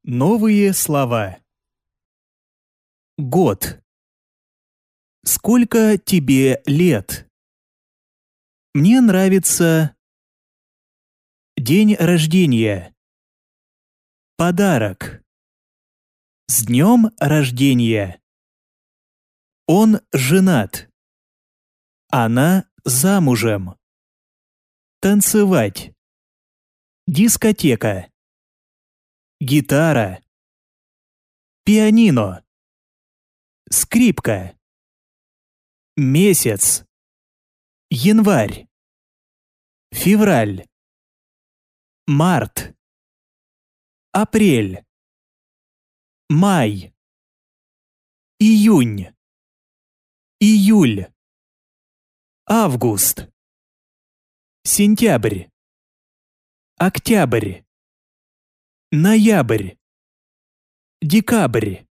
Новые слова. Год. Сколько тебе лет? Мне нравится. День рождения. Подарок. С днем рождения. Он женат. Она замужем. Танцевать. Дискотека. Гитара. Пианино. Скрипка. Месяц. Январь. Февраль. Март. Апрель. Май. Июнь. Июль. Август. Сентябрь. Октябрь. Ноябрь. Декабрь.